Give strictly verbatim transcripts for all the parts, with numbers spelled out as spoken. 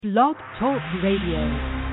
Blog Talk Radio.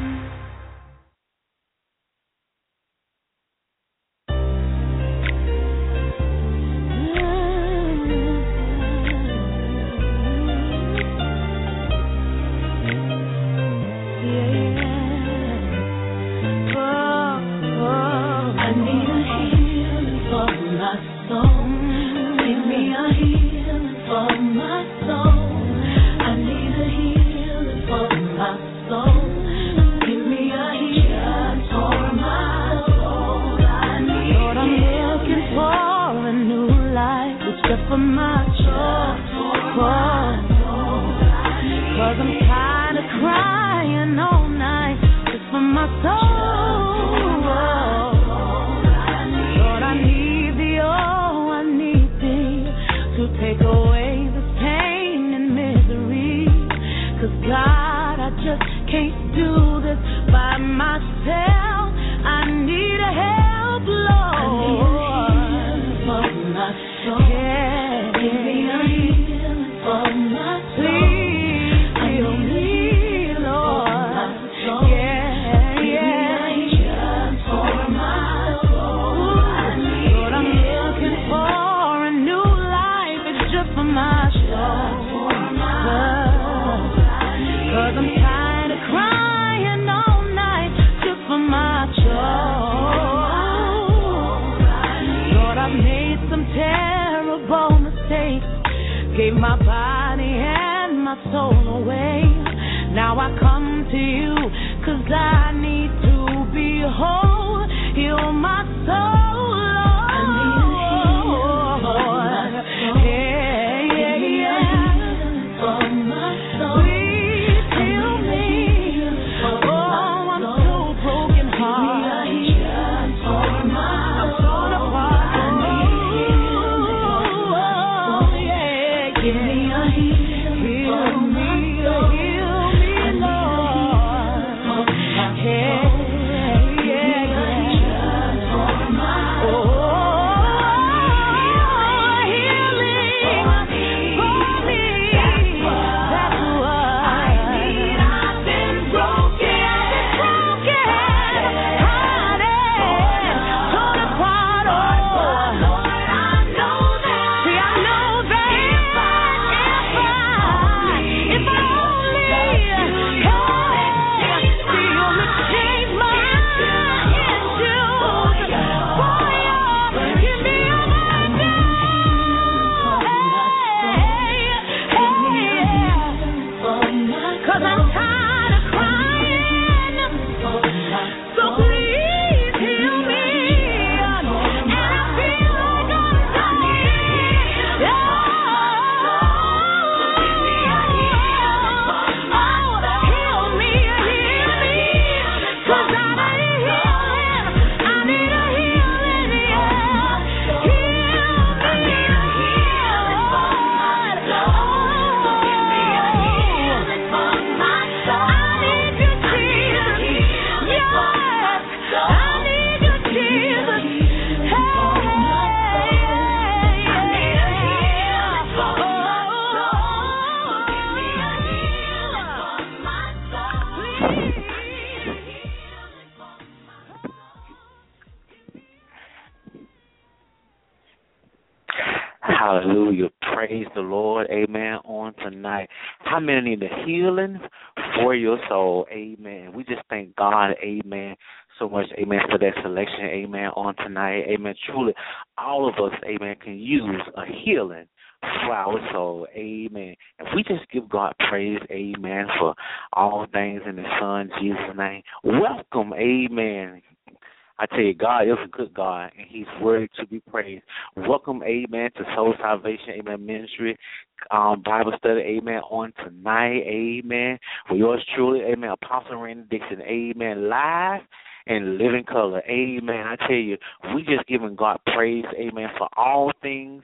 Hallelujah. Praise the Lord. Amen. On tonight. How many need a healing for your soul? Amen. We just thank God. Amen. So much. Amen. For that selection. Amen. On tonight. Amen. Truly, all of us, amen, can use a healing for our soul. Amen. If we just give God praise, amen, for all things in His Son, Jesus' name. Welcome. Amen. I tell you, God is a good God, and He's worthy to be praised. Welcome, amen, to Soul Salvation, amen, Ministry, um, Bible study, amen, on tonight, amen. For yours truly, amen, Apostle Randy Dixon, amen, live and living color, amen. I tell you, we just giving God praise, amen, for all things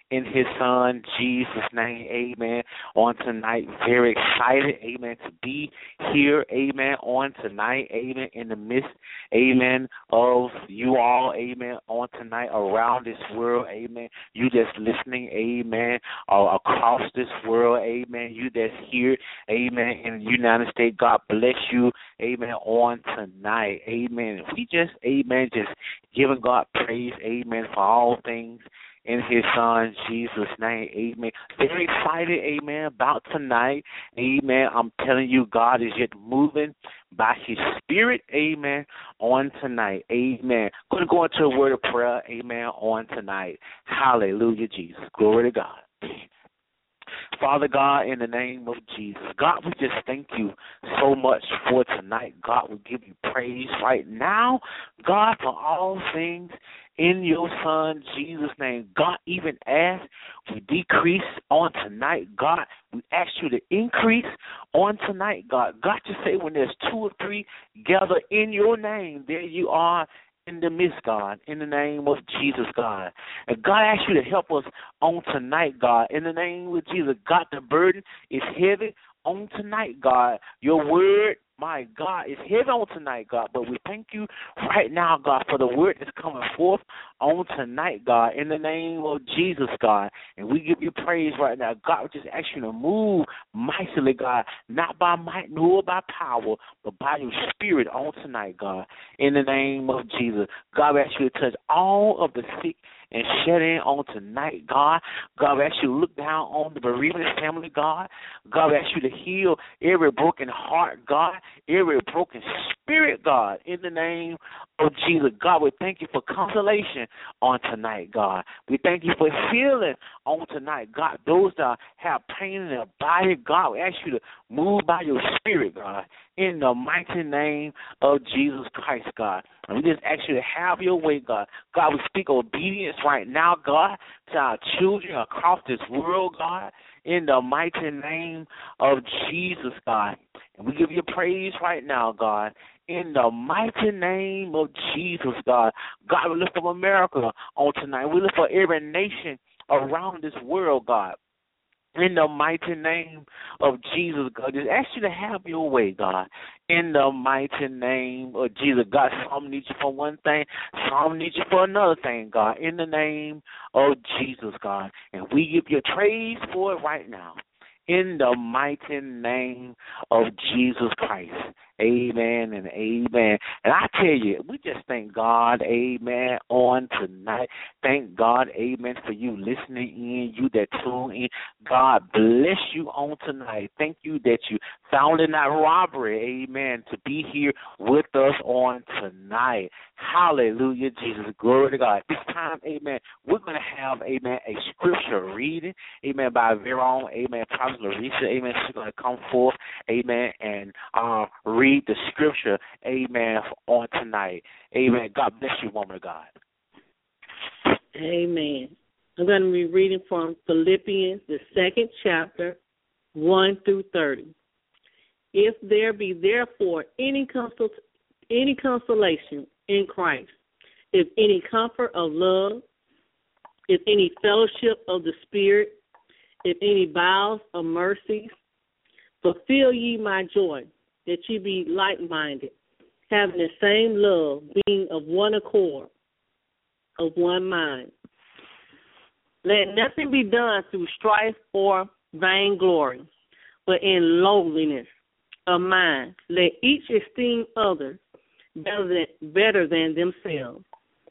in his son Jesus' name, amen, on tonight. Very excited, amen, to be here, amen, on tonight, amen, in the midst, amen, of you all, amen, on tonight around this world, amen. You that's listening, amen, uh, across this world, amen. You that's here, amen, in the United States, God bless you, amen, on tonight, amen. We just, amen, just giving God praise, amen, for all things in his son Jesus' name, amen. Very excited, amen, about tonight, amen. I'm telling you, God is yet moving by his spirit, amen, on tonight, amen. Going to go into a word of prayer, amen, on tonight. Hallelujah, Jesus. Glory to God. Father God, in the name of Jesus, God, we just thank you so much for tonight. God, we give you praise right now, God, for all things in your son Jesus' name. God, even as we decrease on tonight, God, we ask you to increase on tonight, God. God, you say when there's two or three gather in your name, there you are in the midst, God, in the name of Jesus, God. And God asks you to help us on tonight, God, in the name of Jesus. God, the burden is heavy on tonight, God. Your word, my God, is heavy on tonight, God. But we thank you right now, God, for the word that's coming forth on tonight, God, in the name of Jesus, God. And we give you praise right now. God, we just ask you to move mightily, God, not by might nor by power, but by your spirit on tonight, God, in the name of Jesus. God, we ask you to touch all of the sick and shed in on tonight, God. God, we ask you to look down on the bereavement family, God. God, we ask you to heal every broken heart, God, every broken spirit, God, in the name of Jesus. God, we thank you for consolation on tonight, God. We thank you for healing on tonight, God. Those that have pain in their body, God, we ask you to move by your spirit, God, in the mighty name of Jesus Christ, God. And we just ask you to have your way, God. God, we speak obedience right now, God, to our children across this world, God, in the mighty name of Jesus, God. And we give you praise right now, God, in the mighty name of Jesus, God. God, we lift up America on tonight. We lift up every nation around this world, God. In the mighty name of Jesus, God, just ask you to have your way, God. In the mighty name of Jesus, God, some need you for one thing, some need you for another thing, God. In the name of Jesus, God. And we give you praise for it right now. In the mighty name of Jesus Christ. Amen and amen. And I tell you, we just thank God, amen, on tonight. Thank God, amen, for you listening in, you that tune in. God bless you on tonight. Thank you that you found in that robbery, amen, to be here with us on tonight. Hallelujah, Jesus. Glory to God. This time, amen, we're going to have, amen, a scripture reading, amen, by our very own, amen, Prophet Larissa, amen. She's going to come forth, amen, and uh, read the scripture, amen, on tonight. Amen. God bless you, woman of God. Amen. I'm going to be reading from Philippians, the second chapter, one through thirty. If there be therefore any consol- any consolation in Christ, if any comfort of love, if any fellowship of the Spirit, if any bowels of mercies, fulfill ye my joy, that ye be like-minded, having the same love, being of one accord, of one mind. Let nothing be done through strife or vainglory, but in lowliness of mind. Let each esteem others better than, better than themselves.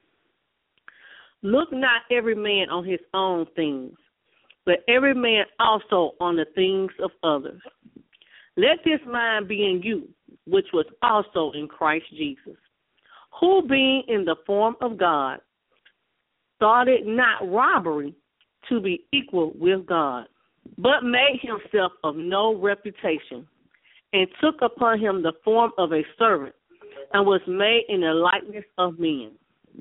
Look not every man on his own things, but every man also on the things of others. Let this mind be in you, which was also in Christ Jesus, who being in the form of God, thought it not robbery to be equal with God, but made himself of no reputation, and took upon him the form of a servant, and was made in the likeness of men.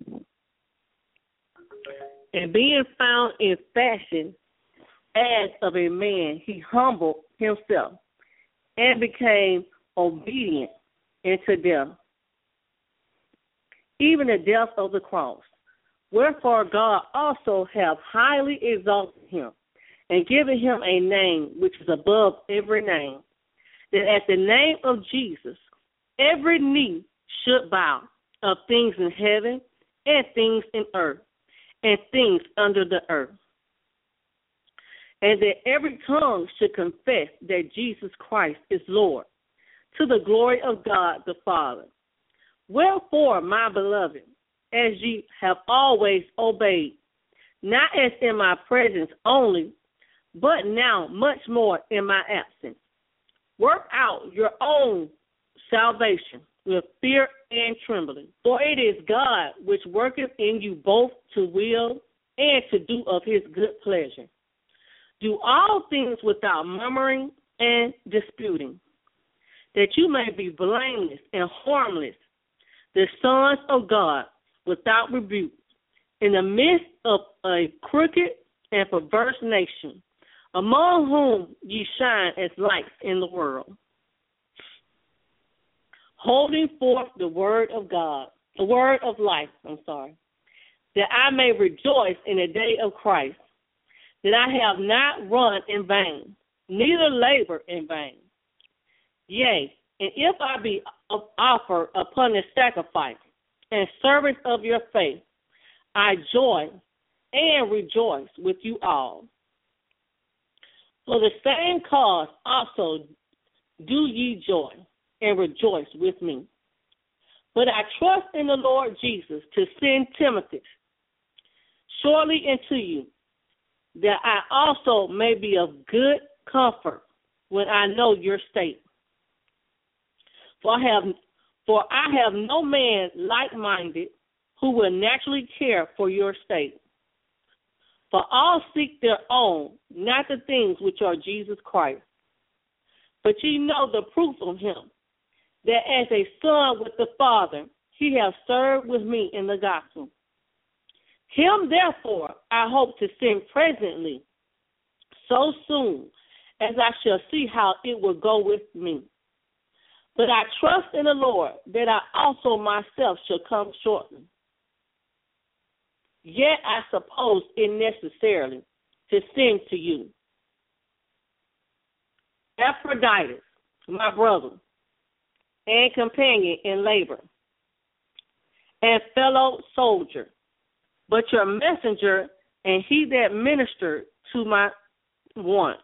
And being found in fashion as of a man, he humbled himself, and became obedient unto death, even the death of the cross. Wherefore God also hath highly exalted him, and given him a name which is above every name, that at the name of Jesus every knee should bow, of things in heaven and things in earth and things under the earth, and that every tongue should confess that Jesus Christ is Lord, to the glory of God the Father. Wherefore, my beloved, as ye have always obeyed, not as in my presence only, but now much more in my absence, work out your own salvation with fear and trembling. For it is God which worketh in you both to will and to do of his good pleasure. Do all things without murmuring and disputing, that you may be blameless and harmless, the sons of God, without rebuke, in the midst of a crooked and perverse nation, among whom ye shine as lights in the world, holding forth the word of God, the word of life, I'm sorry, that I may rejoice in the day of Christ, that I have not run in vain, neither labor in vain. Yea, and if I be offered upon the sacrifice and service of your faith, I joy and rejoice with you all. For the same cause also do ye joy and rejoice with me. But I trust in the Lord Jesus to send Timothy shortly unto you, that I also may be of good comfort when I know your state. For I have, for I have no man like-minded who will naturally care for your state. For all seek their own, not the things which are Jesus Christ. But ye know the proof of him, that as a son with the Father, he hath served with me in the gospel. Him, therefore, I hope to send presently, so soon as I shall see how it will go with me. But I trust in the Lord that I also myself shall come shortly. Yet I suppose it necessarily to send to you Epaphroditus, my brother, and companion in labor, and fellow soldier, but your messenger and he that ministered to my wants.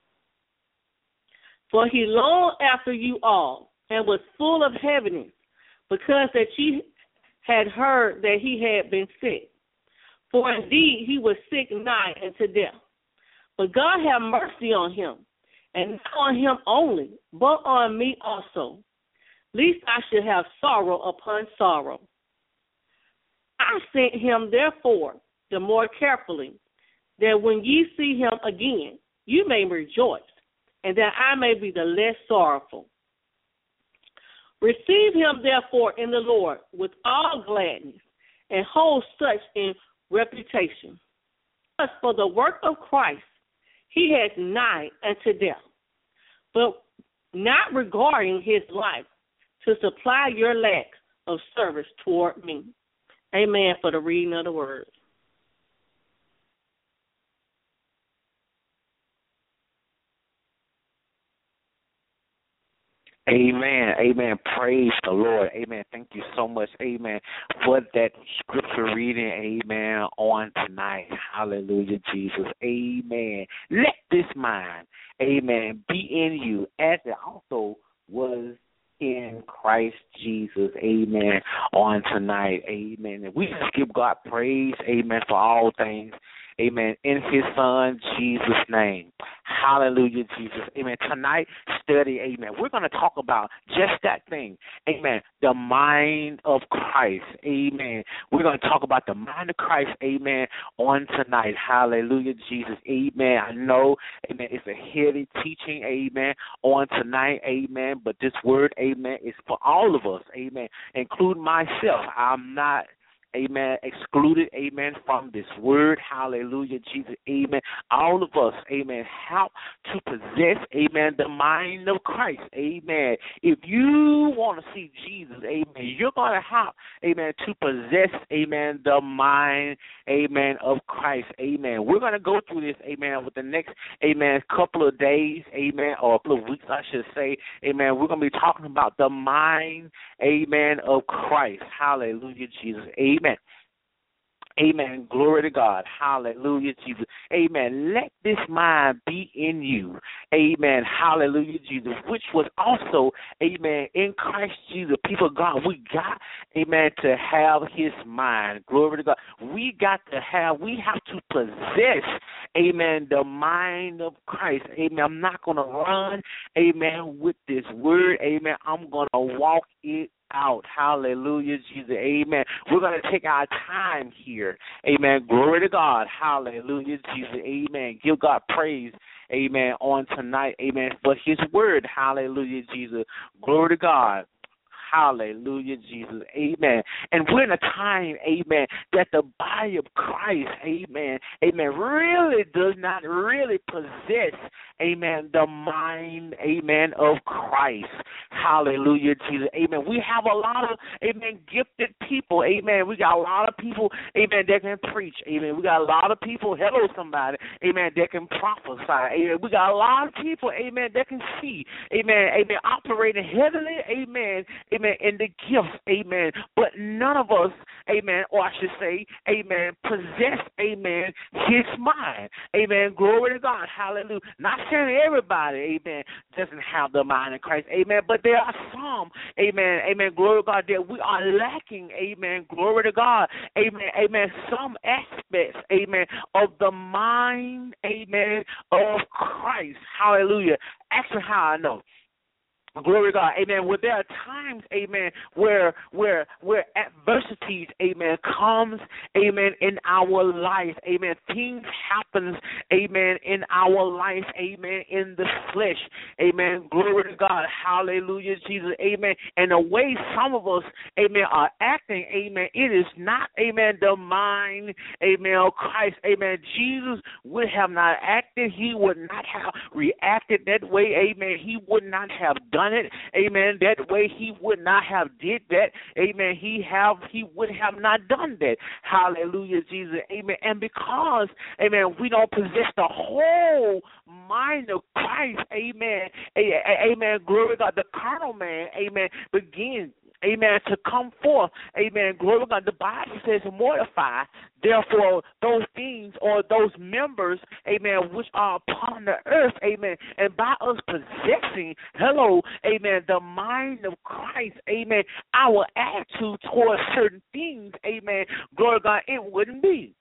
For he longed after you all, and was full of heaviness, because that ye had heard that he had been sick. For indeed he was sick nigh unto death. But God have mercy on him, and not on him only, but on me also, lest I should have sorrow upon sorrow. I sent him therefore the more carefully, that when ye see him again, you may rejoice, and that I may be the less sorrowful. Receive him therefore in the Lord with all gladness, and hold such in reputation. As for the work of Christ, he has nigh unto death, but not regarding his life, to supply your lack of service toward me. Amen, for the reading of the word. Amen. Amen. Praise the Lord. Amen. Thank you so much. Amen. For that scripture reading. Amen. On tonight. Hallelujah, Jesus. Amen. Let this mind, amen, be in you as it also was in Christ Jesus. Amen. On tonight. Amen. And we just give God praise. Amen. For all things. Amen. In his son, Jesus' name. Hallelujah, Jesus. Amen. Tonight, study, amen. We're going to talk about just that thing. Amen. The mind of Christ. Amen. We're going to talk about the mind of Christ. Amen. On tonight. Hallelujah, Jesus. Amen. I know, amen, it's a heavy teaching. Amen. On tonight. Amen. But this word, amen, is for all of us. Amen. Including myself. I'm not amen, excluded, amen, from this word. Hallelujah, Jesus, amen. All of us, amen, have to possess, amen, the mind of Christ, amen. If you want to see Jesus, amen, you're going to have, amen, to possess, amen, the mind, amen, of Christ, amen. We're going to go through this, amen, with the next, amen, couple of days, amen, or a couple of weeks, I should say, amen. We're going to be talking about the mind, amen, of Christ. Hallelujah, Jesus, amen. Amen. Glory to God. Hallelujah, Jesus. Amen. Let this mind be in you. Amen. Hallelujah, Jesus. Which was also, amen, in Christ Jesus. People of God, we got, amen, to have his mind. Glory to God. We got to have, we have to possess, amen, the mind of Christ. Amen. I'm not going to run, amen, with this word. Amen. I'm going to walk it out. Hallelujah, Jesus. Amen. We're going to take our time here. Amen. Glory to God. Hallelujah, Jesus. Amen. Give God praise. Amen. On tonight. Amen. For his word. Hallelujah, Jesus. Glory to God. Hallelujah, Jesus. Amen. And we're in a time, amen, that the body of Christ, amen, amen, really does not really possess, amen, the mind, amen, of Christ. Hallelujah, Jesus. Amen. We have a lot of, amen, gifted people. Amen. We got a lot of people, amen, that can preach. Amen. We got a lot of people, hello somebody, amen, that can prophesy. Amen. We got a lot of people, amen, that can see. Amen. Amen. Operating heavily, amen, amen, in the gifts, amen. But none of us, amen, or I should say, amen, possess, amen, his mind. Amen. Glory to God. Hallelujah. Not saying everybody, amen, doesn't have the mind of Christ. Amen. But there are some, amen, amen, glory to God, that we are lacking, amen, glory to God, amen, amen, some aspects, amen, of the mind, amen, of Christ. Hallelujah. Actually, how I know. Glory to God, amen. Where there are times, amen, where where where adversities, amen, comes, amen, in our life, amen. Things happens, amen, in our life, amen, in the flesh, amen. Glory to God, hallelujah, Jesus, amen. And the way some of us, amen, are acting, amen, it is not, amen, the mind, amen, of Christ, amen. Jesus would have not acted, he would not have reacted that way, amen. He would not have done it, amen, that way. He would not have did that, amen. He have he would have not done that. Hallelujah, Jesus, amen. And because, amen, we don't possess the whole mind of Christ, amen, amen, glory to God, the carnal man, amen, begins, amen, to come forth, amen, glory to God. The Bible says mortify, therefore, those things or those members, amen, which are upon the earth, amen, and by us possessing, hello, amen, the mind of Christ, amen, our attitude towards certain things, amen, glory to God, it wouldn't be.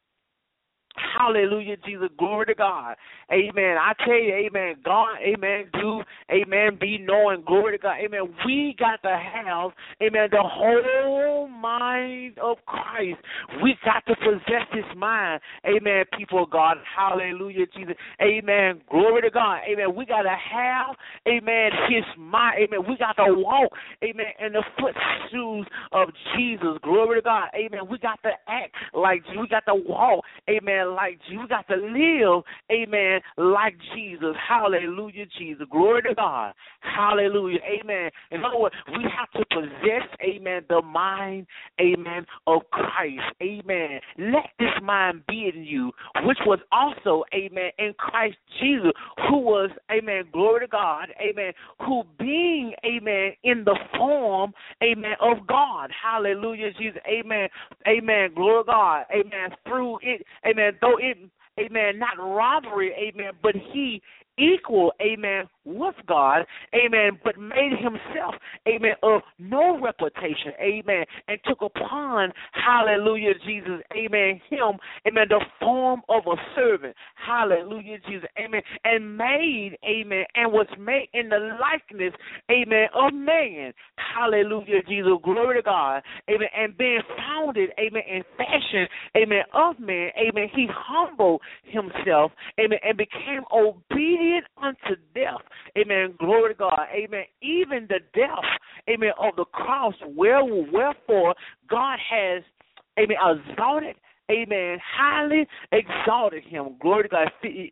Hallelujah, Jesus, glory to God, amen. I tell you, amen, God, amen, do, amen, be knowing, glory to God, amen. We got to have, amen, the whole mind of Christ. We got to possess his mind, amen, people of God, hallelujah, Jesus, amen, glory to God, amen. We got to have, amen, his mind, amen. We got to walk, amen, in the footstool of Jesus, glory to God, amen. We got to act like, we got to walk, amen, like Jesus. We got to live, amen, like Jesus. Hallelujah, Jesus. Glory to God. Hallelujah, amen. In other words, we have to possess, amen, the mind, amen, of Christ. Amen. Let this mind be in you, which was also, amen, in Christ Jesus, who was, amen, glory to God, amen, who being, amen, in the form, amen, of God. Hallelujah, Jesus. Amen. Amen. Glory to God. Amen. Through it, amen, though it, amen, not robbery, amen, but he equal, amen, with God, amen, but made himself, amen, of no reputation, amen, and took upon, hallelujah, Jesus, amen, him, amen, the form of a servant, hallelujah, Jesus, amen, and made, amen, and was made in the likeness, amen, of man, hallelujah, Jesus, glory to God, amen, and being founded, amen, in fashion, amen, of man, amen, he humbled himself, amen, and became obedient unto death, amen, glory to God, amen, even the death, amen, of the cross, where, wherefore God has, amen, exalted, amen, highly exalted him. Glory to God.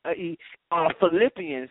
Uh, Philippians,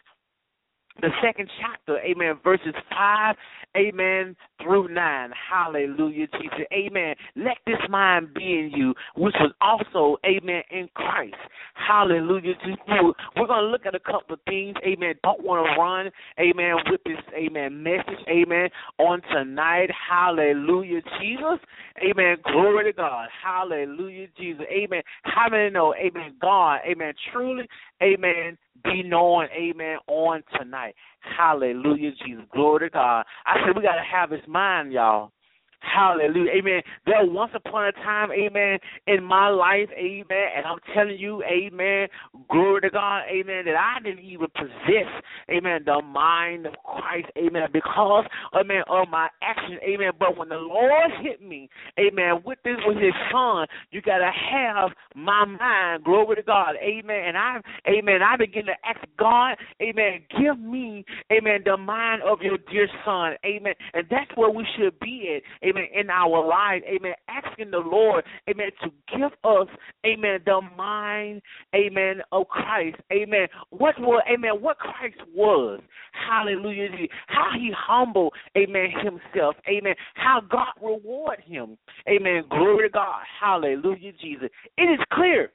the second chapter, amen, verses five, amen, through nine. Hallelujah, Jesus. Amen. Let this mind be in you, which was also, amen, in Christ. Hallelujah, Jesus. We're going to look at a couple of things, amen. Don't want to run, amen, with this, amen, message, amen, on tonight. Hallelujah, Jesus. Amen. Glory to God. Hallelujah, Jesus. Amen. How many know, amen, God, amen, truly, amen, be known, amen, on tonight. Hallelujah, Jesus. Glory to God. I said we got to have his mind, y'all. Hallelujah. Amen. There once upon a time, amen, in my life, amen, and I'm telling you, amen, glory to God, amen, that I didn't even possess, amen, the mind of Christ, amen, because, amen, of my action, amen. But when the Lord hit me, amen, with this, with his son, you got to have my mind, glory to God, amen. And I, amen, I begin to ask God, amen, give me, amen, the mind of your dear son, amen. And that's where we should be at, amen. Amen, in our lives, amen, asking the Lord, amen, to give us, amen, the mind, amen, of Christ, amen, what was, amen, what Christ was, hallelujah, how he humbled, amen, himself, amen, how God rewarded him, amen, glory to God, hallelujah, Jesus. It is clear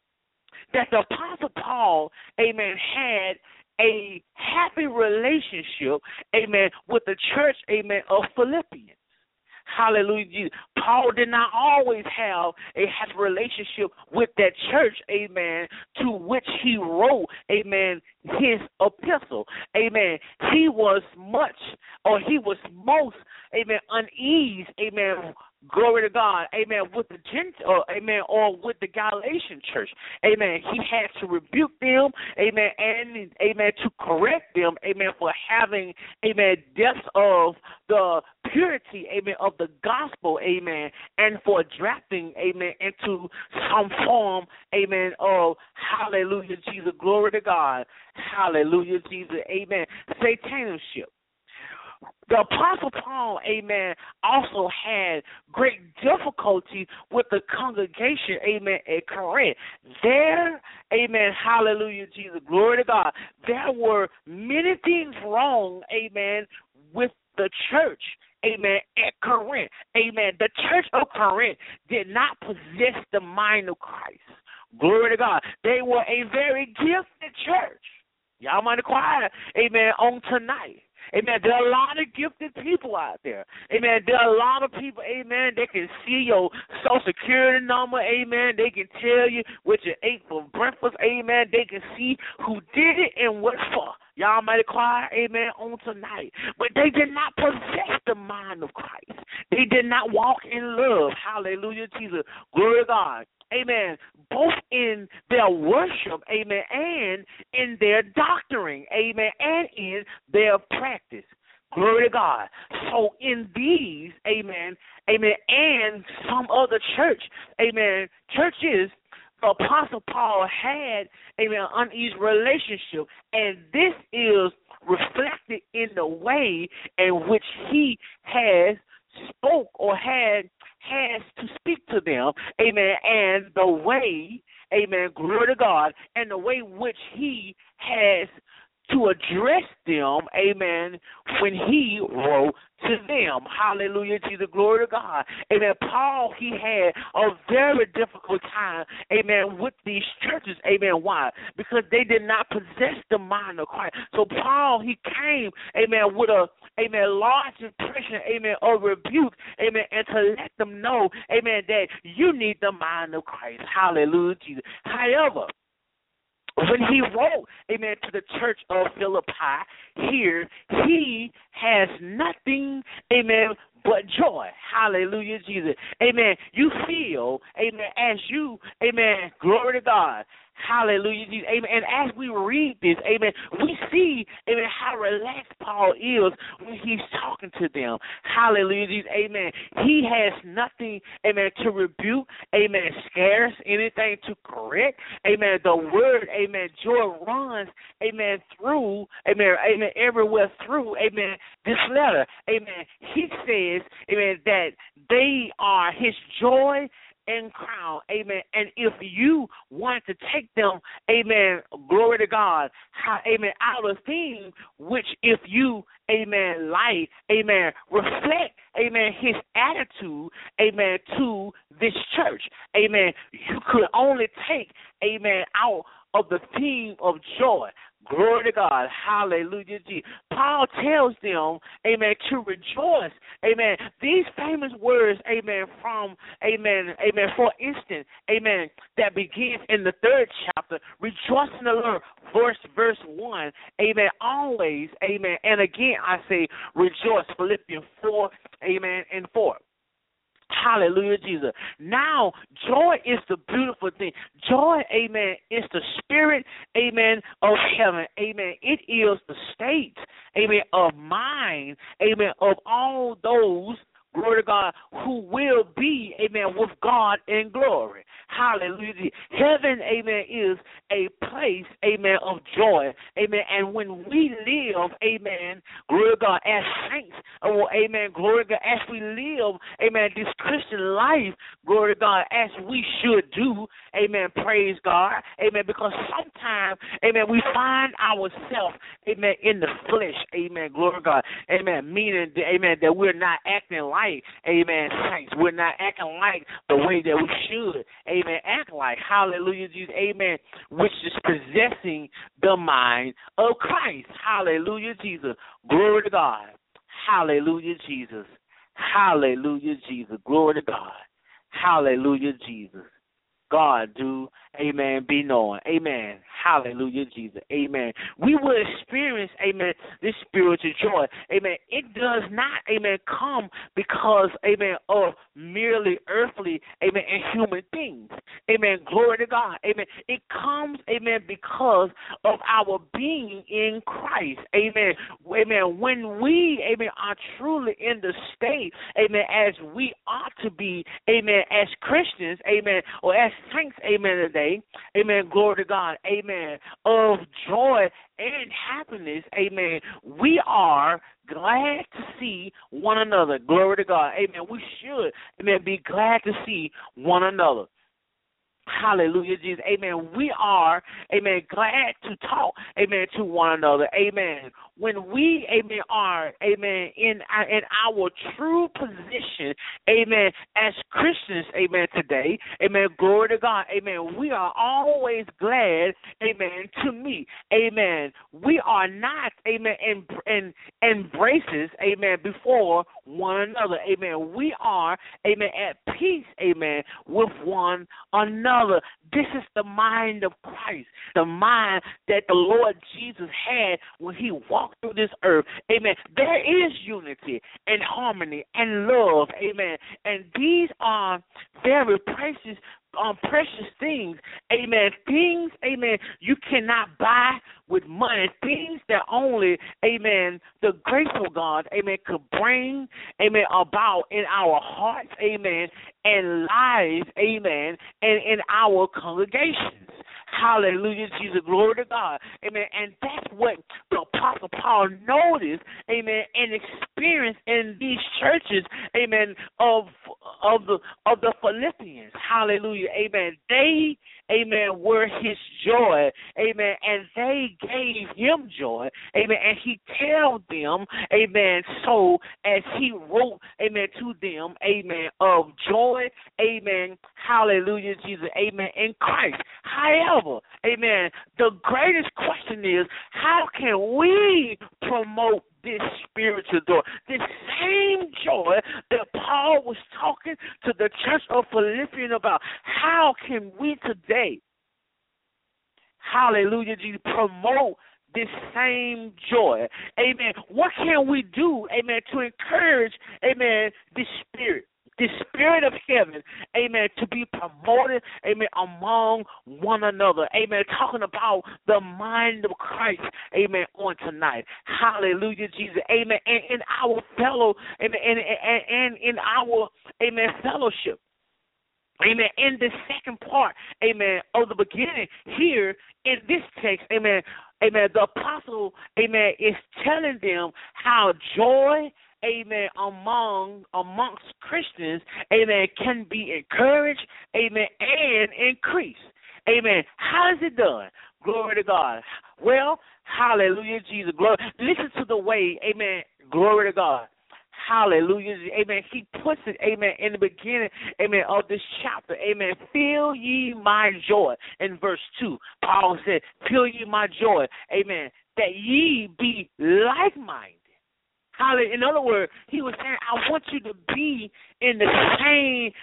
that the Apostle Paul, amen, had a happy relationship, amen, with the church, amen, of Philippians. Hallelujah, Jesus. Paul did not always have a happy relationship with that church, amen, to which he wrote, amen, his epistle, amen. He was much, or he was most, amen, unease, amen, glory to God, amen, with the Gentile, amen, or with the Galatian church, amen. He had to rebuke them, amen, and, amen, to correct them, amen, for having, amen, depths of the purity, amen, of the gospel, amen, and for drafting, amen, into some form, amen, of hallelujah, Jesus, glory to God, hallelujah, Jesus, amen, satanism. The Apostle Paul, amen, also had great difficulty with the congregation, amen, at Corinth. There, amen, hallelujah, Jesus, glory to God, there were many things wrong, amen, with the church, amen, at Corinth. Amen. The church of Corinth did not possess the mind of Christ. Glory to God. They were a very gifted church. Y'all might inquire, amen, on tonight. Amen. There are a lot of gifted people out there. Amen. There are a lot of people, amen, they can see your social security number, amen. They can tell you what you ate for breakfast, amen. They can see who did it and what for. Y'all might inquire, amen, on tonight. But they did not possess the mind of Christ. They did not walk in love. Hallelujah, Jesus. Glory to God. Amen, both in their worship, amen, and in their doctrine, amen, and in their practice. Glory to God. So in these, amen, amen, and some other church, amen, churches, the Apostle Paul had, amen, an uneasy relationship, and this is reflected in the way in which he has spoke or had has to speak to them, amen, and the way, amen, glory to God, and the way which he has to address them, amen, when he wrote to them. Hallelujah, Jesus, glory to God. Amen. Paul, he had a very difficult time, amen, with these churches, amen. Why? Because they did not possess the mind of Christ. So Paul, he came, amen, with a, amen, large impression, amen, of rebuke, amen, and to let them know, amen, that you need the mind of Christ. Hallelujah, Jesus. However, when he wrote, amen, to the church of Philippi, here, he has nothing, amen, but joy. Hallelujah, Jesus. Amen. You feel, amen, as you, amen, glory to God. Hallelujah, Jesus. Amen. And as we read this, amen, we see, amen, how relaxed Paul is when he's talking to them. Hallelujah, Jesus. Amen. He has nothing, amen, to rebuke, amen, scarce anything to correct. Amen. The word, amen, joy runs, amen, through, amen, amen, everywhere through, amen, this letter. Amen. He says, amen, that they are his joy and crown, amen. And if you want to take them, amen, glory to God, how, amen, out of things, which if you, amen, like, amen, reflect, amen, his attitude, amen, to this church, amen, you could only take, amen, out of the theme of joy. Glory to God. Hallelujah. Jesus. Paul tells them, amen, to rejoice. Amen. These famous words, amen, from, amen, amen, for instance, amen, that begins in the third chapter, rejoice in the Lord, verse, verse one, amen, always, amen. And again, I say rejoice, Philippians four, amen, and four. Hallelujah, Jesus. Now, joy is the beautiful thing. Joy, amen, is the spirit, amen, of heaven. Amen. It is the state, amen, of mind, amen, of all those, glory to God, who will be, amen, with God in glory. Hallelujah. Heaven, amen, is a place, amen, of joy. Amen. And when we live, amen, glory to God, as saints, or amen, glory to God, as we live, amen, this Christian life, glory to God, as we should do, amen, praise God, amen, because sometimes, amen, we find ourselves, amen, in the flesh, amen, glory to God, amen, meaning, amen, that we're not acting like, amen, saints, we're not acting like the way that we should, amen, act like, hallelujah, Jesus, amen, which is possessing the mind of Christ, hallelujah, Jesus, glory to God, hallelujah, Jesus, hallelujah, Jesus, glory to God, hallelujah, Jesus, God do, amen, be known, amen, hallelujah, Jesus, amen. We will experience, amen, this spiritual joy, amen. It does not, amen, come because, amen, of merely earthly, amen, and human things, amen, glory to God, amen. It comes, amen, because of our being in Christ, amen, amen. When we, amen, are truly in the state, amen, as we ought to be, amen, as Christians, amen, or as saints, amen, today, amen, glory to God, amen, of joy and happiness, amen, we are glad to see one another, glory to God, amen, we should, amen, be glad to see one another. Hallelujah, Jesus. Amen. We are, amen, glad to talk, amen, to one another. Amen. When we, amen, are, amen, in, in our true position, amen, as Christians, amen, today, amen, glory to God, amen, we are always glad, amen, to meet, amen. We are not, amen, in, in embraces, amen, before one another, amen. We are, amen, at peace, amen, with one another. This is the mind of Christ, the mind that the Lord Jesus had when he walked through this earth. Amen. There is unity and harmony and love. Amen. And these are very precious Um, precious things, amen, things, amen, you cannot buy with money, things that only, amen, the grateful God, amen, could bring, amen, about in our hearts, amen, and lives, amen, and in our congregations. Hallelujah, Jesus, glory to God, amen, and that's what the Apostle Paul noticed, amen, and experienced in these churches, amen, of of the of the Philippians, hallelujah, amen, they, amen, were his joy, amen, and they gave him joy, amen, and he told them, amen, so as he wrote, amen, to them, amen, of joy, amen, hallelujah, Jesus, amen, in Christ. However, amen, the greatest question is, how can we promote this spiritual joy, this same joy that Paul was talking to the church of Philippians about? How can we today, hallelujah, Jesus, promote this same joy? Amen. What can we do, amen, to encourage, amen, this spirit? The spirit of heaven, amen, to be promoted, amen, among one another, amen, talking about the mind of Christ, amen, on tonight. Hallelujah, Jesus, amen, and in our fellow, amen, and, and, and in our, amen, fellowship. Amen. In the second part, amen, of the beginning here in this text, amen, amen, the apostle, amen, is telling them how joy, amen, among amongst Christians, amen, can be encouraged, amen, and increased. Amen. How is it done? Glory to God. Well, hallelujah, Jesus. Glory. Listen to the way, amen, glory to God. Hallelujah. Amen. He puts it, amen, in the beginning, amen, of this chapter. Amen. Fill ye my joy. In verse two, Paul said, fill ye my joy. Amen. That ye be like-minded. Hallelujah. In other words, he was saying, I want you to be in the same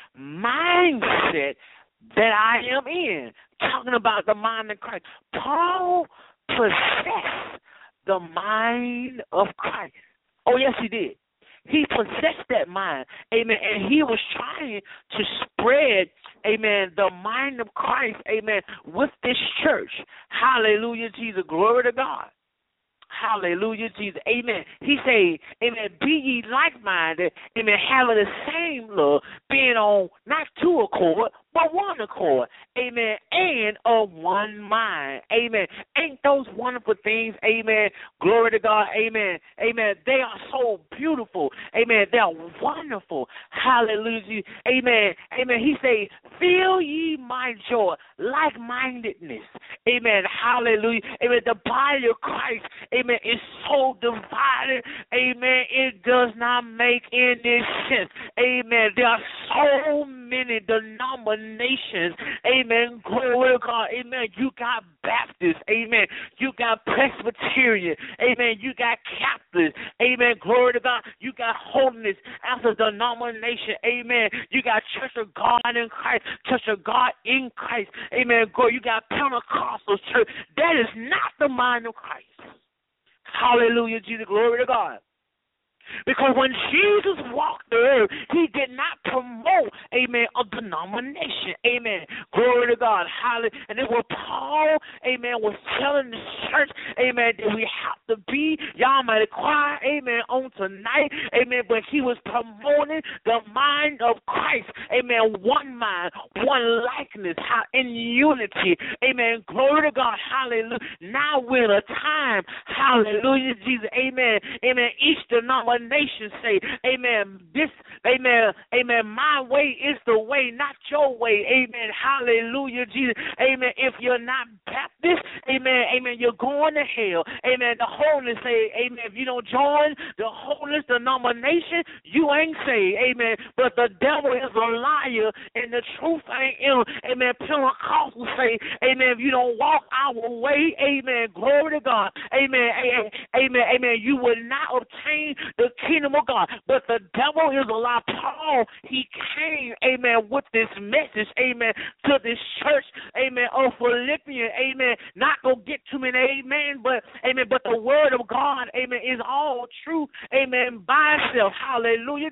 mindset that I am in. Talking about the mind of Christ. Paul possessed the mind of Christ. Oh, yes, he did. He possessed that mind, amen, and he was trying to spread, amen, the mind of Christ, amen, with this church. Hallelujah, Jesus. Glory to God. Hallelujah, Jesus. Amen. He said, amen, be ye like-minded, amen, having the same love, being on not two accord, but one accord. Amen. And of one mind. Amen. Ain't those wonderful things? Amen. Glory to God. Amen. Amen. They are so beautiful. Amen. They are wonderful. Hallelujah. Amen. Amen. He said, fill ye my joy, like-mindedness. Amen. Hallelujah. Amen. The body of Christ, amen, is so divided. Amen. It does not make any sense. Amen. There are so many denominations. Amen. Glory to God. Amen. You got Baptists. Amen. You got Presbyterian. Amen. You got Catholics. Amen. Glory to God. You got holiness as a denomination. Amen. You got Church of God in Christ. Church of God in Christ. Amen. Glory. You got Pentecostal church. That is not the mind of Christ. Hallelujah, Jesus. Glory to God. Because when Jesus walked the earth, he did not promote, amen, a denomination. Amen. Glory to God. Hallelujah. And then what Paul, amen, was telling the church, amen, that we have to be, y'all might inquire, amen, on tonight, amen, but he was promoting the mind of Christ. Amen. One mind, one likeness, how in unity. Amen. Glory to God. Hallelujah. Now we're in a time, hallelujah, Jesus. Amen. Amen. Each denomination nation say, amen, this, amen, amen, my way is the way, not your way, amen, hallelujah, Jesus, amen, if you're not Baptist, amen, amen, you're going to hell, amen, the holiness say, amen, if you don't join the holiness denomination, you ain't saved, amen, but the devil is a liar, and the truth ain't in, amen, Pentecostal say, amen, if you don't walk our way, amen, glory to God, amen, amen, amen, amen, you will not obtain the kingdom of God. But the devil is a lie. Paul, he came, amen, with this message, amen, to this church, amen, of Philippians, amen, not gonna get too many amen, but, amen, but the word of God, amen, is all true, amen, by itself. Hallelujah.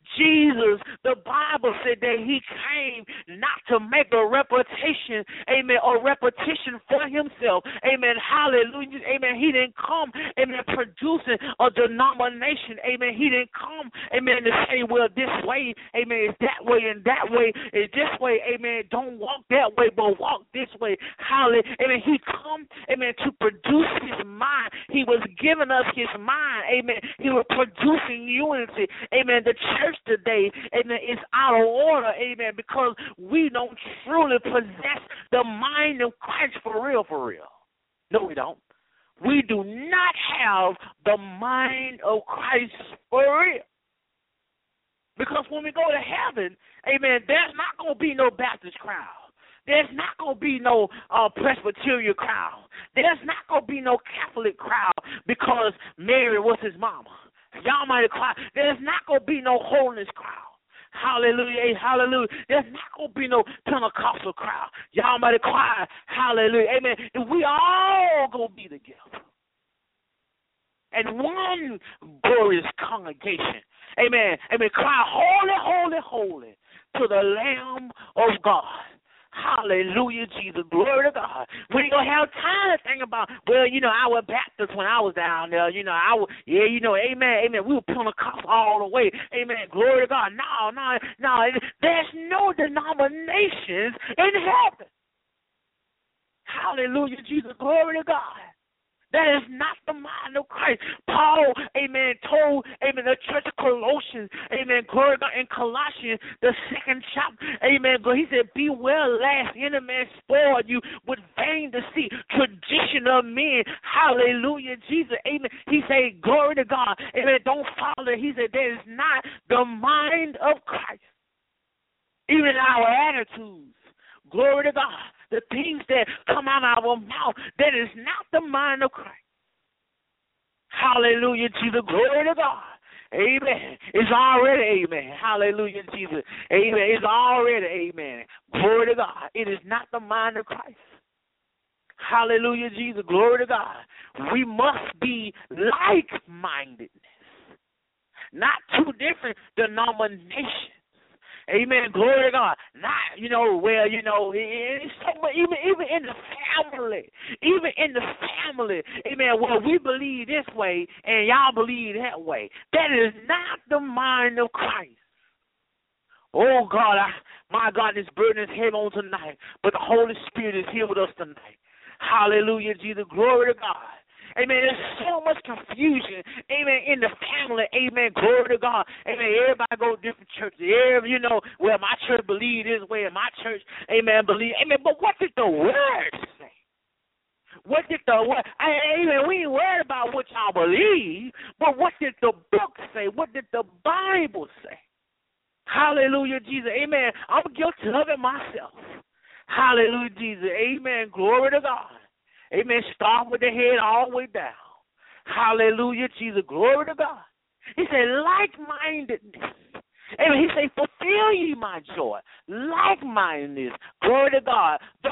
Jesus, the Bible said that he came not to make a repetition, amen, or repetition for himself, amen, hallelujah, amen, he didn't come, amen, producing a denomination, amen, he didn't come, amen, to say, well, this way, amen, is that way, and that way is this way, amen, don't walk that way, but walk this way, hallelujah, amen, he come, amen, to produce his mind, he was giving us his mind, amen, he was producing unity, amen, the church today, amen, is out of order, amen, because we don't truly possess the mind of Christ for real, for real. No, we don't. We do not have the mind of Christ for real. Because when we go to heaven, amen, there's not going to be no Baptist crowd. There's not going to be no uh, Presbyterian crowd. There's not going to be no Catholic crowd because Mary was his mama. Y'all might have cried. There's not going to be no holiness crowd. Hallelujah, hallelujah. There's not going to be no Pentecostal crowd. Y'all might have cried. Hallelujah, amen. And we all going to be together. And one glorious congregation, amen, amen, cry, holy, holy, holy to the Lamb of God. Hallelujah, Jesus. Glory to God. We ain't going to have time to think about, well, you know, I was Baptist when I was down there. You know, I was, yeah, you know, amen, amen. We were Pentecostal all the way. Amen. Glory to God. No, no, no. There's no denominations in heaven. Hallelujah, Jesus. Glory to God. That is not the mind of Christ. Paul, amen, told, amen, the church of Colossians, amen, glory to God, in Colossians, the second chapter, amen, he said, beware lest any man spoil you with vain deceit, tradition of men, hallelujah, Jesus, amen. He said, glory to God, amen, don't follow it. He said, that is not the mind of Christ. Even our attitudes, glory to God, the things that come out of our mouth, that is not the mind of Christ. Hallelujah, Jesus. Glory to God. Amen. It's already, amen. Hallelujah, Jesus. Amen. It's already, amen. Glory to God. It is not the mind of Christ. Hallelujah, Jesus. Glory to God. We must be like-mindedness, not two different denominations. Amen. Glory to God. Not, you know, well, you know, it's so much, even, even in the family, even in the family, amen, well, we believe this way and y'all believe that way. That is not the mind of Christ. Oh, God, I, my God, this burden is heavy on tonight, but the Holy Spirit is here with us tonight. Hallelujah, Jesus. Glory to God. Amen. There's so much confusion, amen, in the family, amen, glory to God, amen, everybody go to different churches, every, you know, well, my church believe this way, and my church, amen, believe, amen, but what did the word say? What did the word, amen, we ain't worried about what y'all believe, but what did the book say? What did the Bible say? Hallelujah, Jesus, amen, I'm guilty of it myself. Hallelujah, Jesus, amen, glory to God. Amen. Start with the head all the way down. Hallelujah, Jesus. Glory to God. He said, like-mindedness. Amen. He said, fulfill ye my joy. Like-mindedness. Glory to God. The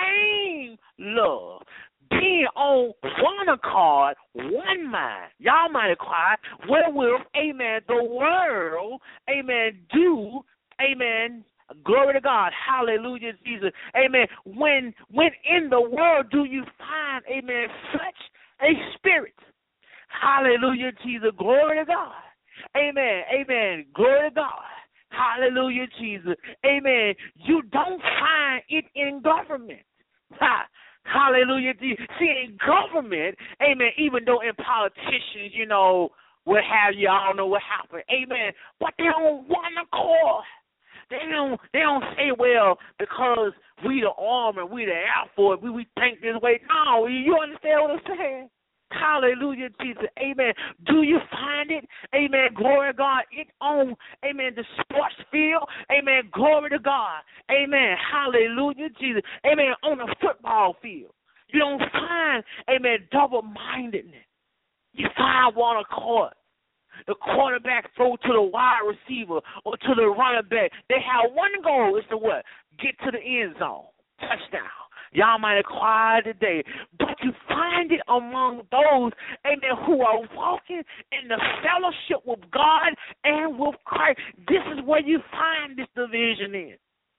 same love. Being on one accord, one mind. Y'all might inquire, wherewith, amen, the world, amen, do, amen, glory to God. Hallelujah, Jesus. Amen. When when in the world do you find, amen, such a spirit? Hallelujah, Jesus. Glory to God. Amen. Amen. Glory to God. Hallelujah, Jesus. Amen. You don't find it in government. Ha. Hallelujah, Jesus. See, in government, amen, even though in politicians, you know, what have you, I don't know what happened. Amen. But they're on one accord. They don't, they don't say, well, because we the Army, we the Air Force, we, we think this way. No, you understand what I'm saying? Hallelujah, Jesus. Amen. Do you find it? Amen. Glory to God. It on, amen, the sports field. Amen. Glory to God. Amen. Hallelujah, Jesus. Amen. On the football field. You don't find, amen, double-mindedness. You find one accord. The quarterback throw to the wide receiver or to the running back. They have one goal is to what? Get to the end zone. Touchdown. Y'all might acquire today. But you find it among those, amen, who are walking in the fellowship with God and with Christ. This is where you find this division in.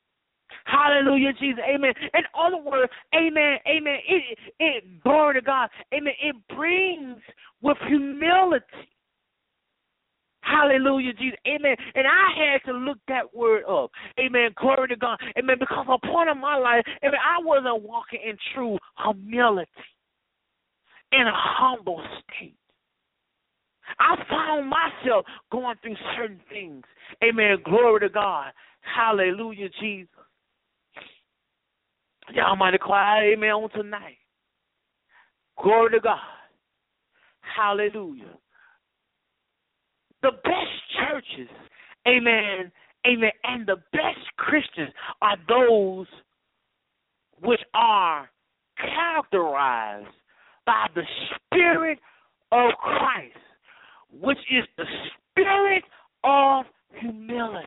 Hallelujah, Jesus. Amen. In other words, amen, amen. It, it, glory to God. Amen. It brings with humility. Hallelujah, Jesus. Amen. And I had to look that word up. Amen. Glory to God. Amen. Because a point of my life, amen, I wasn't walking in true humility, in a humble state. I found myself going through certain things. Amen. Glory to God. Hallelujah, Jesus. Y'all might have cried, amen, on tonight. Glory to God. Hallelujah. The best churches, amen, amen, and the best Christians are those which are characterized by the Spirit of Christ, which is the spirit of humility.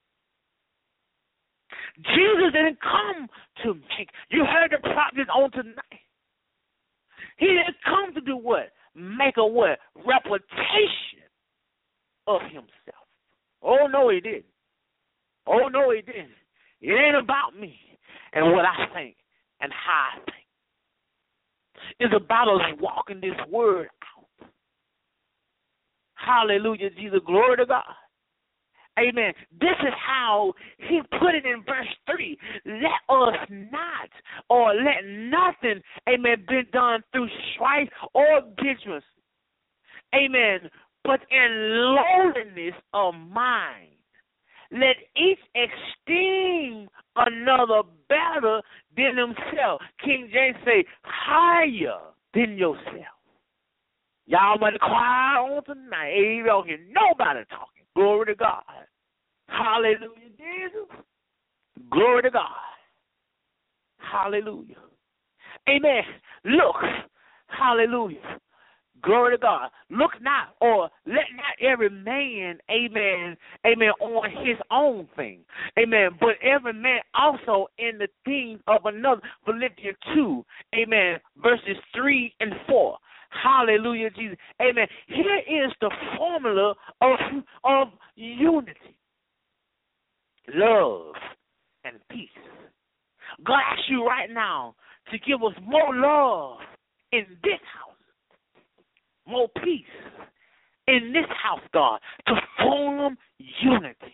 Jesus didn't come to make, you heard the prophet on tonight. He didn't come to do what? Make a what? Reputation of himself. Oh, no, he didn't. Oh, no, he didn't. It ain't about me and what I think and how I think. It's about us walking this word out. Hallelujah, Jesus. Glory to God. Amen. This is how he put it in verse three. Let us not, or let nothing, amen, be done through strife or bitterness. Amen. But in lowliness of mind, let each esteem another better than himself. King James say, higher than yourself. Y'all better quiet on tonight. You don't hear nobody talking. Glory to God. Hallelujah, Jesus. Glory to God. Hallelujah. Amen. Look. Hallelujah. Glory to God. Look not, or let not every man, amen, amen, on his own thing. Amen. But every man also in the things of another. Philippians two, amen, verses three and four. Hallelujah, Jesus. Amen. Here is the formula of, of unity. Love and peace. God asks you right now to give us more love in this house, more peace in this house, God, to form unity.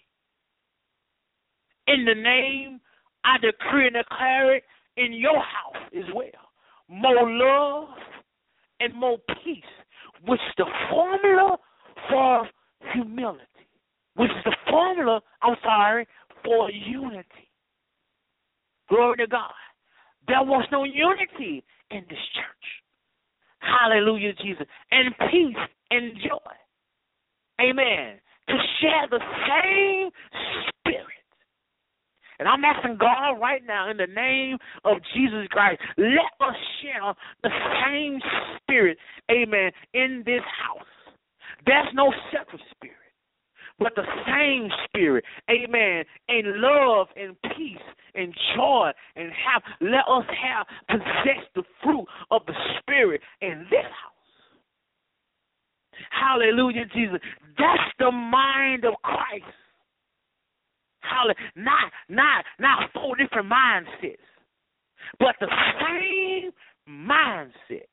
In the name, I decree and declare it in your house as well. More love and more peace, which is the formula for humility, which is the formula, I'm sorry, for unity. Glory to God. There was no unity in this church. Hallelujah, Jesus. And peace and joy. Amen. To share the same spirit. And I'm asking God right now in the name of Jesus Christ, let us share the same spirit, amen, in this house. There's no separate spirit, but the same spirit, amen, in love and peace and joy and have, let us have, possess the fruit of the spirit in this house. Hallelujah, Jesus. That's the mind of Christ. Hallelujah. Not, not, not four different mindsets, but the same mindset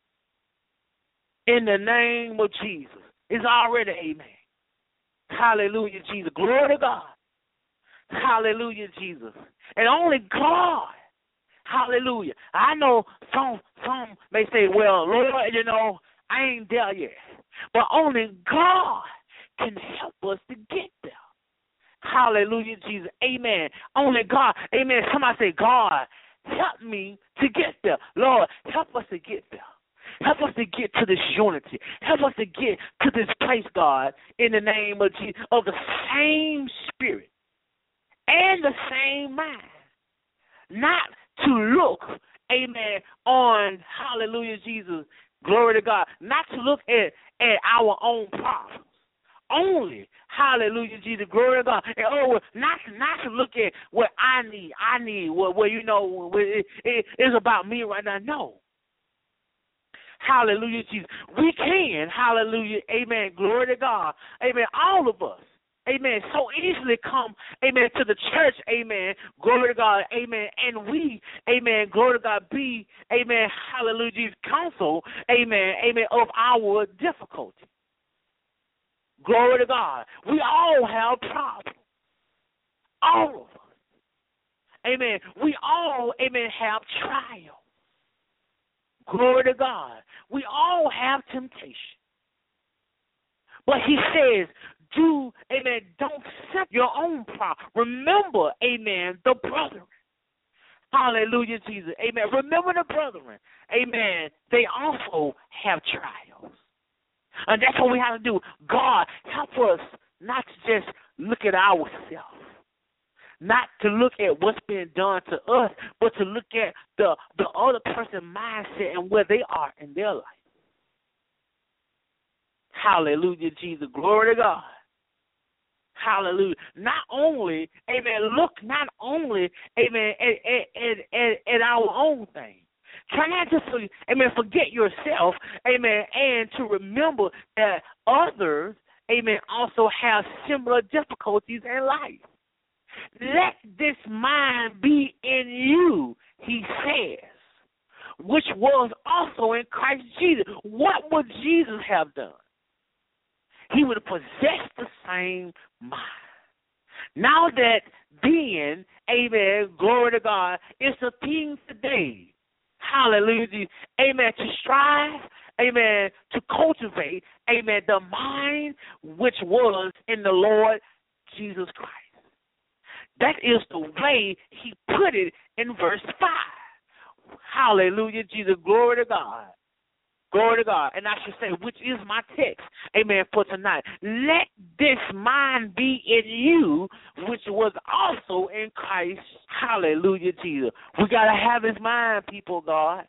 in the name of Jesus. It's already amen. Hallelujah, Jesus. Glory to God. Hallelujah, Jesus. And only God. Hallelujah. I know some some may say, well, Lord, you know, I ain't there yet. But only God can help us to get there. Hallelujah, Jesus. Amen. Only God. Amen. Somebody say, God, help me to get there. Lord, help us to get there. Help us to get to this unity. Help us to get to this place, God, in the name of Jesus, of the same spirit and the same mind. Not to look, amen, on, hallelujah, Jesus, glory to God, not to look at, at our own problems. Only, hallelujah, Jesus, glory to God. And oh, not, not to look at what I need, I need, what, what you know, it, it, it's about me right now. No. Hallelujah, Jesus. We can, hallelujah, amen, glory to God, amen, all of us, amen, so easily come, amen, to the church, amen, glory to God, amen, and we, amen, glory to God, be, amen, hallelujah, Jesus, counsel, amen, amen, of our difficulty. Glory to God. We all have problems. All of us. Amen. We all, amen, have trials. Glory to God. We all have temptation. But he says, do, amen, don't accept your own problem. Remember, amen, the brethren. Hallelujah, Jesus. Amen. Remember the brethren. Amen. They also have trials. And that's what we have to do. God, help us not to just look at ourselves, not to look at what's being done to us, but to look at the, the other person's mindset and where they are in their life. Hallelujah, Jesus. Glory to God. Hallelujah. Not only, amen, look not only, amen, at, at, at, at our own thing. Try not to, amen, forget yourself, amen, and to remember that others, amen, also have similar difficulties in life. Let this mind be in you, he says, which was also in Christ Jesus. What would Jesus have done? He would have possessed the same mind. Now that then, amen, glory to God, it's the thing today. Hallelujah. Amen. To strive, amen, to cultivate, amen, the mind which was in the Lord Jesus Christ. That is the way he put it in verse five. Hallelujah, Jesus. Glory to God. Glory to God. And I should say, which is my text, amen, for tonight. Let this mind be in you, which was also in Christ. Hallelujah, Jesus. We got to have his mind, people, God.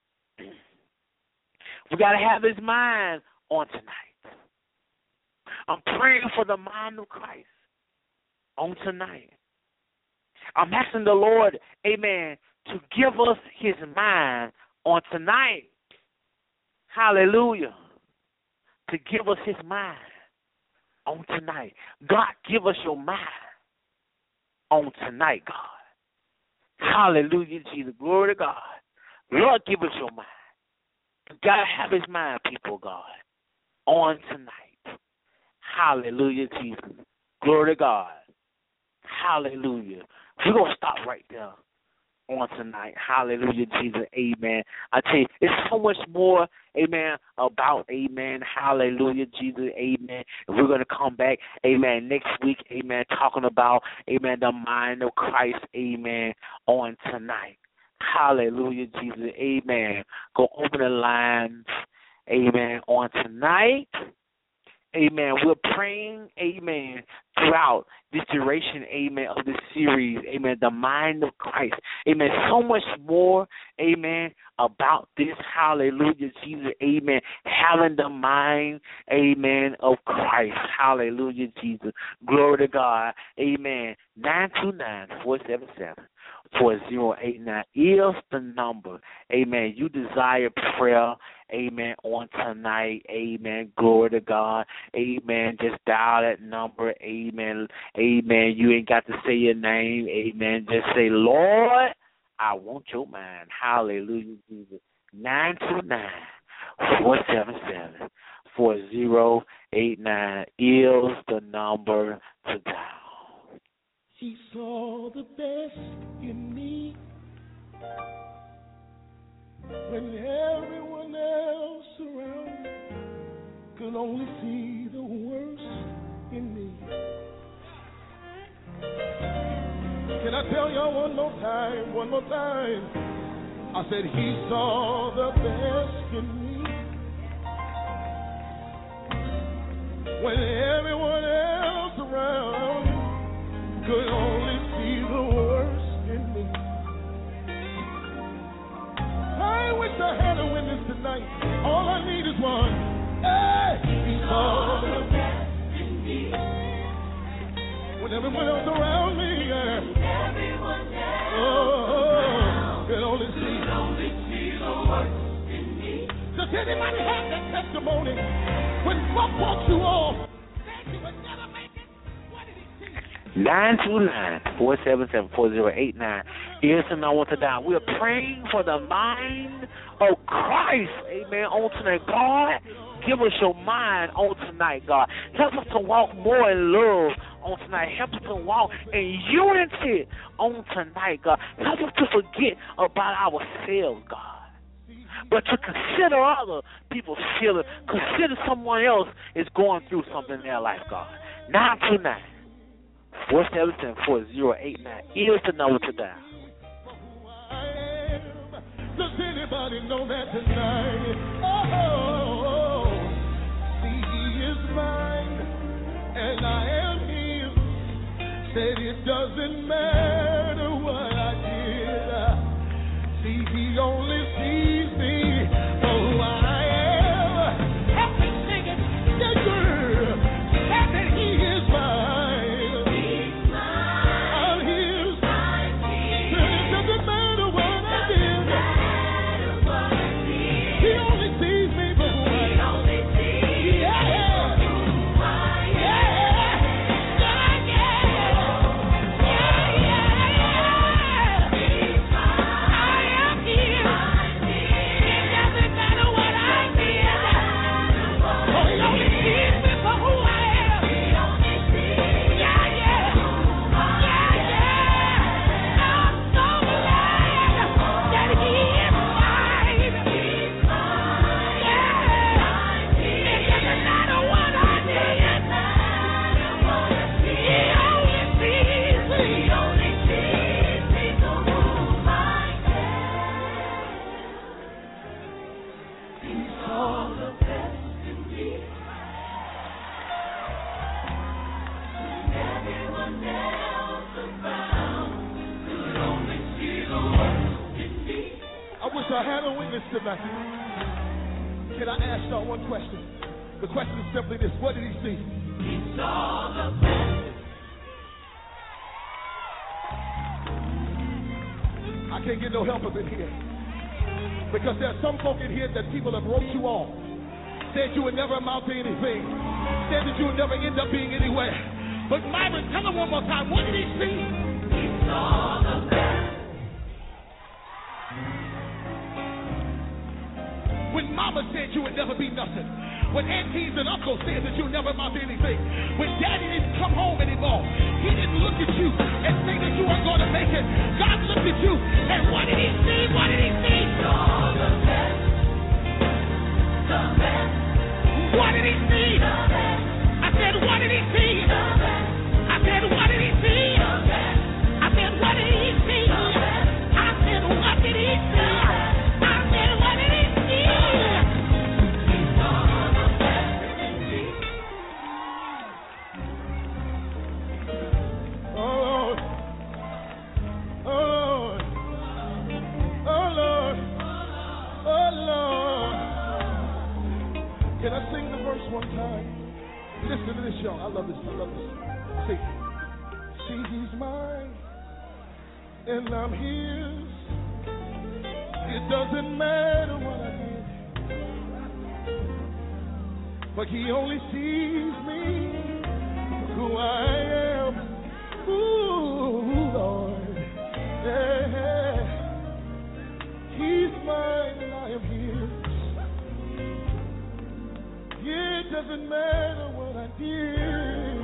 We got to have his mind on tonight. I'm praying for the mind of Christ on tonight. I'm asking the Lord, amen, to give us his mind on tonight. Hallelujah. To give us his mind on tonight. God, give us your mind on tonight, God. Hallelujah, Jesus. Glory to God. Lord, give us your mind. God, have his mind, people, God, on tonight. Hallelujah, Jesus. Glory to God. Hallelujah. We're going to stop right there on tonight. Hallelujah, Jesus. Amen. I tell you, it's so much more, amen, about, amen, hallelujah, Jesus, amen. And we're going to come back, amen, next week, amen, talking about, amen, the mind of Christ, amen, on tonight. Hallelujah, Jesus, amen. Go open the lines, amen, on tonight. Amen. We're praying, amen, throughout this duration, amen, of this series, amen, the mind of Christ. Amen. So much more, amen, about this, hallelujah, Jesus, amen, having the mind, amen, of Christ. Hallelujah, Jesus. Glory to God. Amen. nine two nine, four seven seven, four zero eight nine is the number. Amen. You desire prayer, amen, on tonight. Amen. Glory to God. Amen. Just dial that number. Amen. Amen. You ain't got to say your name. Amen. Just say, Lord, I want your mind. Hallelujah, Jesus. nine two nine, four seven seven, four zero eight nine is the number to dial. She saw the best in me when everyone else around me could only see the worst in me. Can I tell y'all one more time, one more time? I said he saw the best in me when everyone else around could only see the worst in me. I wish I had a witness tonight. All I need is one. Hey, he saw the best in me when everyone else around me, yeah. Everyone else oh, could only see, could only see the worst in me. Does anybody have that testimony? When God brought you off, said you would never make it. What did he see? nine two nine, four seven seven, four zero eight nine is the number to dial. We are praying for the mind of Christ. Amen. On tonight, God, give us your mind on tonight, God. Help us to walk more in love on tonight. Help us to walk in unity on tonight, God. Help us to forget about ourselves, God. But to consider other people's feelings, consider someone else is going through something in their life, God. nine two nine, four seven seven, four zero eight nine is the number to dial. Does anybody know that tonight? Oh, see, he is mine, and I am his. Said it doesn't matter what I did. See, he only sees me for who I am. Help me sing it, yeah, girl. Said that he is mine. He's mine. I'm his. I'm his. Said it doesn't matter what I did. He only sees me for who I am. He only sees me yeah. for who I am. Yeah, yeah, yeah, yeah, yeah. He's mine. I am his. I'm his. I have a witness tonight. Can I ask y'all one question? The question is simply this. What did he see? He saw the best. I can't get no help up in here. Because there's some folk in here that people have wrote you off. Said you would never amount to anything. Said that you would never end up being anywhere. But Myron, tell him one more time. What did he see? He saw the best. When mama said you would never be nothing. When aunties and uncles said that you'll never amount to anything. When daddy didn't come home anymore. He didn't look at you and say that you weren't going to make it. God looked at you and what did he see? What did he see? Saw the best. The best. What did he see? The best. I said, what did he see? The best. I said, what did he see? The best. I said, what did he see? The best. I said, what did he see? I said, what did he see? He saw the best in me. Oh Lord. Oh Lord. Oh Lord. Oh Lord. Can I sing the verse one time? Listen to this, y'all. I love this. I love this. See, see, he's mine, and I'm his. It doesn't matter what I did, but he only sees me for who I am. Ooh, Lord, yeah. He's mine, and I am his. Yeah, it doesn't matter what I did.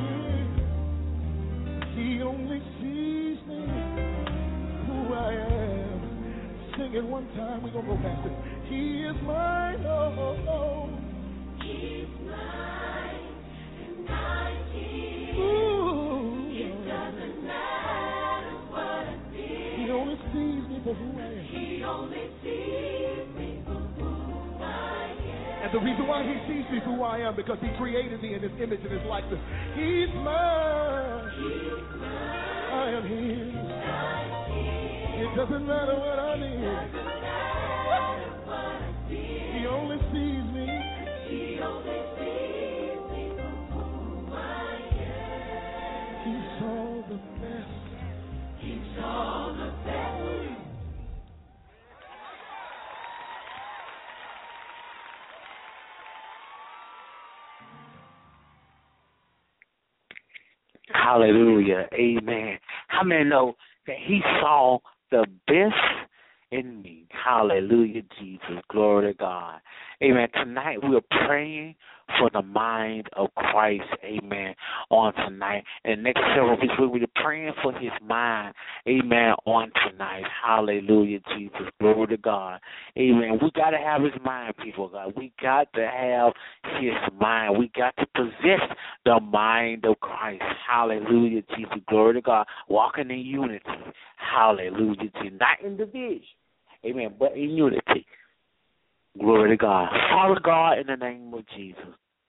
He only sees me who I am. Sing it one time. We're going to go past it. He is mine. Oh, oh, oh. He's mine. And I'm his. Ooh. It doesn't matter what I did. He only sees me for who I am. He only sees me for who I am. And the reason why he sees me for who I am, because he created me in his image and his likeness. He's mine. He's mine. I am his. It doesn't matter what I need. He only sees me. He only sees me for who I am. He saw the best. He saw the best. Hallelujah. Amen. How many know that he saw the best in me? Hallelujah, Jesus. Glory to God. Amen. Tonight we are praying for the mind of Christ. Amen. On tonight. And next several weeks we'll be praying for his mind. Amen. On tonight. Hallelujah, Jesus. Glory to God. Amen. We got to have his mind, people, God. We got to have his mind. We got to possess the mind of Christ. Hallelujah, Jesus. Glory to God. Walking in unity. Hallelujah, Jesus. Not in division. Amen. But in unity. Glory to God. Father God, in the name of Jesus.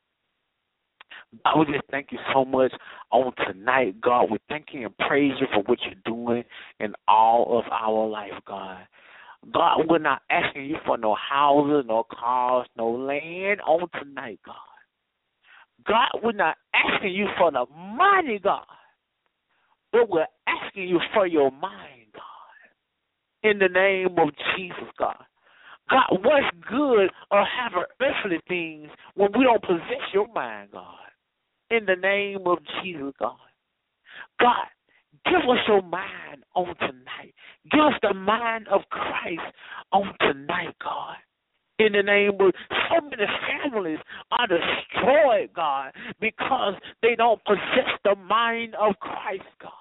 God, we just thank you so much on tonight, God. We thank you and praise you for what you're doing in all of our life, God. God, we're not asking you for no houses, no cars, no land on tonight, God. God, we're not asking you for the money, God, but we're asking you for your mind, God. In the name of Jesus, God. God, what's good or have earthly things when we don't possess your mind, God? In the name of Jesus, God. God, give us your mind on tonight. Give us the mind of Christ on tonight, God. In the name of, so many families are destroyed, God, because they don't possess the mind of Christ, God.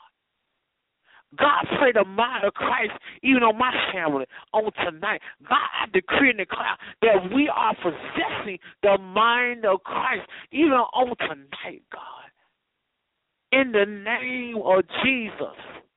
God, pray the mind of Christ even on my family on tonight. God, I decree and declare that we are possessing the mind of Christ even on tonight, God. In the name of Jesus.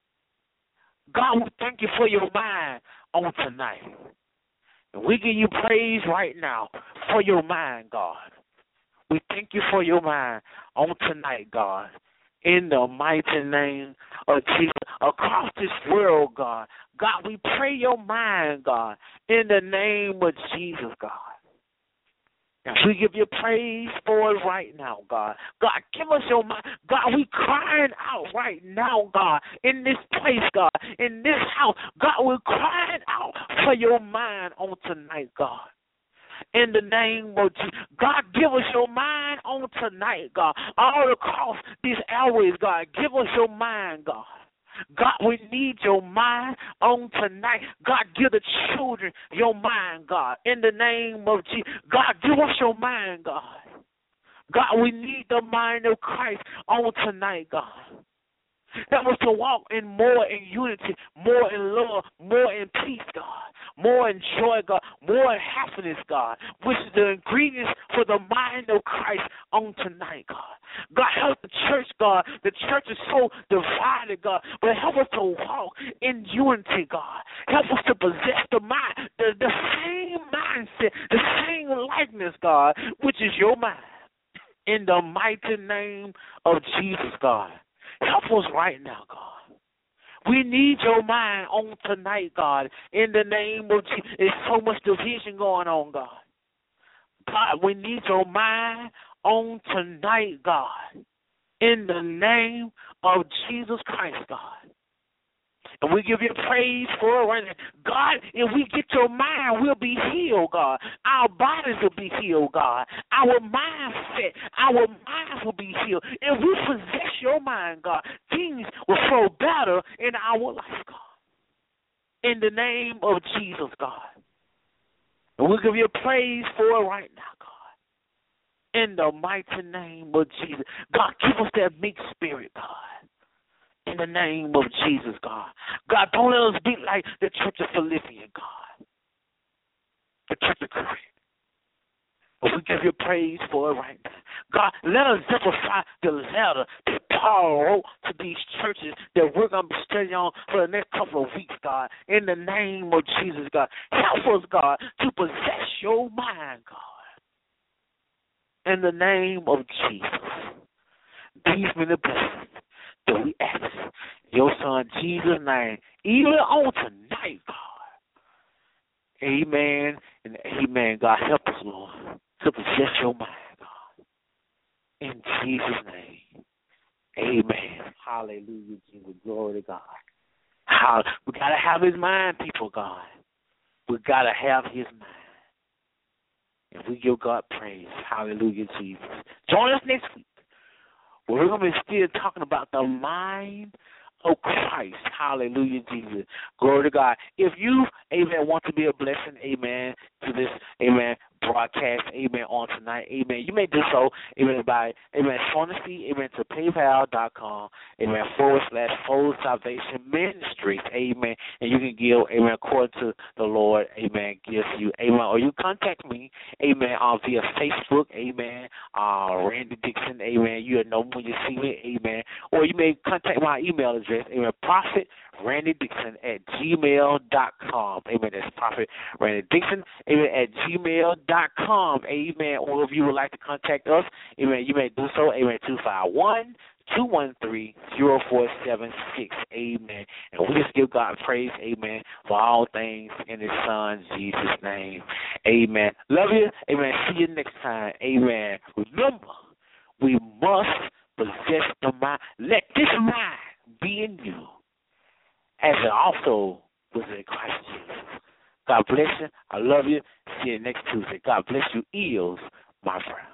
God, we thank you for your mind on tonight. And we give you praise right now for your mind, God. We thank you for your mind on tonight, God. In the mighty name of Jesus. across this world, God. God, we pray your mind, God, in the name of Jesus, God. And we give you praise for it right now, God. God, give us your mind. God, we crying out right now, God, in this place, God, in this house. God, we're crying out for your mind on tonight, God. In the name of Jesus. God, give us your mind on tonight, God. All across these airways, God, give us your mind, God. God, we need your mind on tonight. God, give the children your mind, God, in the name of Jesus. God, give us your mind, God. God, we need the mind of Christ on tonight, God. Help us to walk in more in unity, more in love, more in peace, God, more in joy, God, more in happiness, God, which is the ingredients for the mind of Christ on tonight, God. God, help the church, God. The church is so divided, God, but help us to walk in unity, God. Help us to possess the mind, the, the same mindset, the same likeness, God, which is your mind. In the mighty name of Jesus, God. Help us right now, God. We need your mind on tonight, God, in the name of Jesus. There's so much division going on, God. God, we need your mind on tonight, God, in the name of Jesus Christ, God. And we give you praise for it right now. God, if we get your mind, we'll be healed, God. Our bodies will be healed, God. Our mindset, our minds will be healed. If we possess your mind, God, things will flow better in our life, God. In the name of Jesus, God. And we give you praise for it right now, God. In the mighty name of Jesus. God, give us that meek spirit, God. In the name of Jesus, God. God, don't let us be like the church of Philippians, God. The church of Corinth. But we give you praise for it right now. God, let us exemplify the letter that Paul wrote to these churches that we're going to be studying on for the next couple of weeks, God. In the name of Jesus, God. Help us, God, to possess your mind, God. In the name of Jesus. These many blessings that we ask in your son Jesus' name, even on tonight, God. Amen and amen. God, help us, Lord, to possess your mind, God. In Jesus' name, amen. Hallelujah, Jesus. Glory to God. How, we got to have his mind, people, God. We got to have his mind. And we give God praise. Hallelujah, Jesus. Join us next week. We're going to be still talking about the mind of Christ. Hallelujah, Jesus. Glory to God. If you, amen, want to be a blessing, amen, to this, amen, broadcast, amen, on tonight, amen, you may do so, amen, by, amen, sowing a seed, amen, to paypal.com, amen, forward slash Fold Salvation Ministries, amen, and you can give, amen, according to the Lord, amen, gives you, amen, or you contact me, amen, uh, via Facebook, amen, uh, Randy Dixon, amen, you'll know when you see me, amen, or you may contact my email address, amen, Prophet Randy Dixon at gmail dot com, amen, that's Prophet Randy Dixon, amen, at gmail dot com, amen, or if you would like to contact us, amen, you may do so, amen, two five one, two one three, zero four seven six, amen, and we just give God praise, amen, for all things in his son, Jesus' name, amen. Love you, amen, see you next time, amen. Remember, we must possess the mind, let this mind be in you, as it also was in Christ Jesus. God bless you. I love you. See you next Tuesday. God bless you, eels, my friend.